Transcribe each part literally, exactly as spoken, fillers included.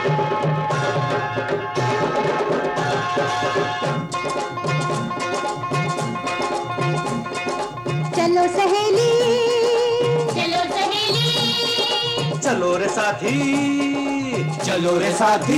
चलो सहेली, चलो सहेली, चलो रे साथी, चलो रे साथी।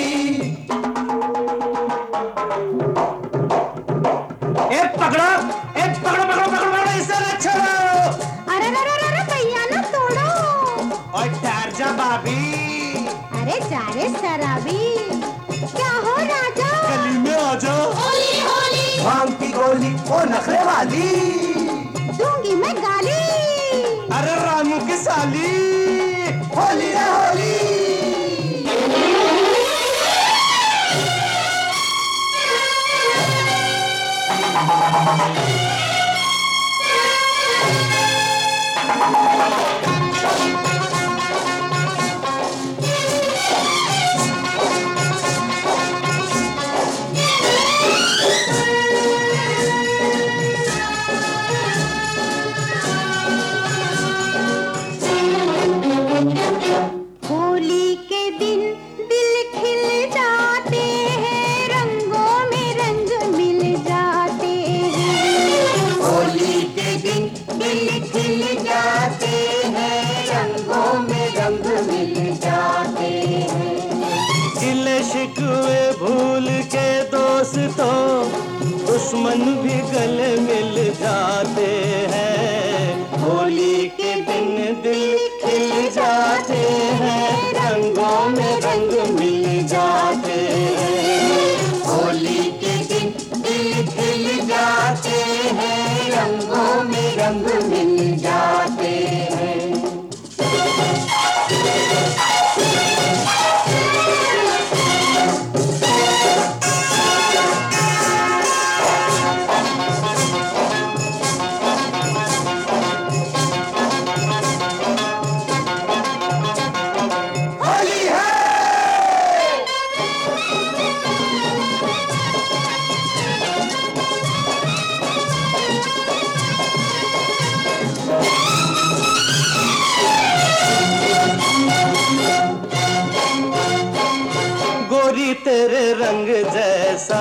ए पकड़ो, ए पकड़ो पकड़ो पकड़ो पकड़ो, इसे न छोड़ो। अरे अरे अरे अरे भैया ना तोड़ो। और ठहर जा भाभी। अरे जा रे शराबी, क्या हो राजा? गली में आ जा। होली होली, भांग की गोली ओ नखरे वाली, दूंगी मैं गाली। अरे रामू की साली, होली रे होली। होली के दिन दिल खिल जाते हैं, रंगों में रंग मिल जाते हैं। होली के दिन दिल खिल जाते हैं, रंगों में रंग मिल जाते हैं। गिले शिकवे भूल के दोस्तों, दुश्मन भी गले मिल जाते हैं। होली के दिन दिल खिल जाते हैं, रंगों में रंग मिल जाते हैं। होली के दिन दिल खिल जाते हैं, रंगों में रंग मिल जाते हैं। होली है। गोरी तेरे रंग जैसा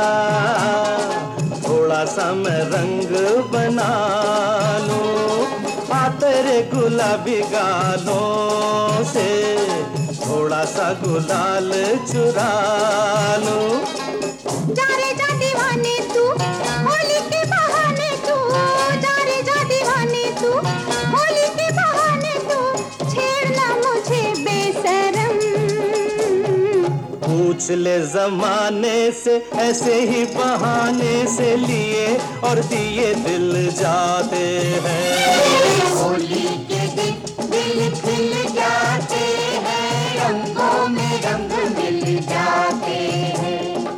थोड़ा सा मैं रंग बना लूं, आ तेरे गुलाबी गालों से थोड़ा सा गुलाल चुरा लूं। जा रे जा दीवाने तू, होली के बहाने तू, जा रे जा दीवाने तू, होली के बहाने तू, छेड़ना मुझे बेशरम। पूछ ले जमाने से, ऐसे ही बहाने से लिए और दिए दिल जाते हैं। होली के दिन दिल खिल जाते हैं, रंगों में रंग मिल जाते हैं।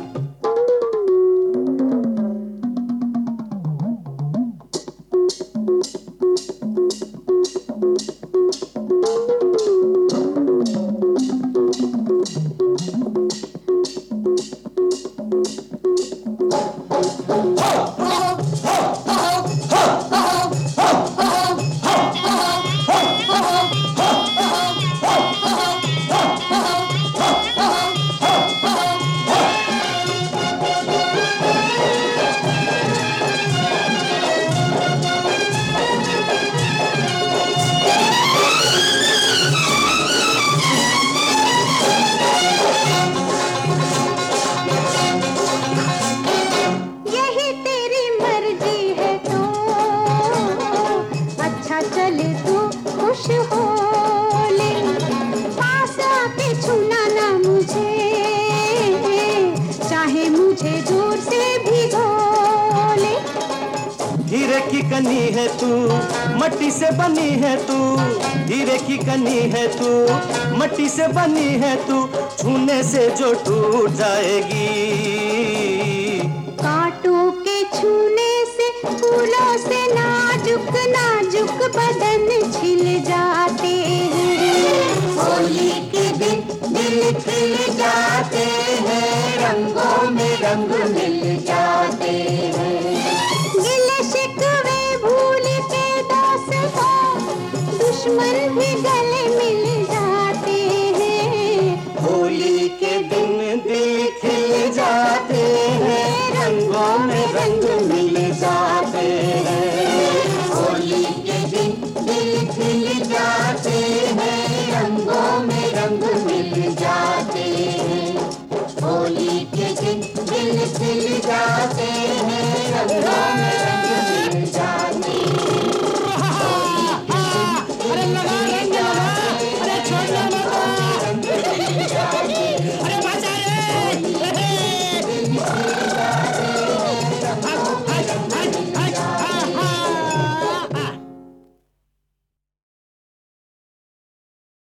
हीरे की कनी है तू, मट्टी से बनी है तू, हीरे की कनी है तू, मट्टी से बनी है तू, छूने से जो टूट जाएगी। कांटों के छूने से, फूलों से नाजुक नाजुक बदन छिल जाते हैं। होली के दिन दिल खिल जाते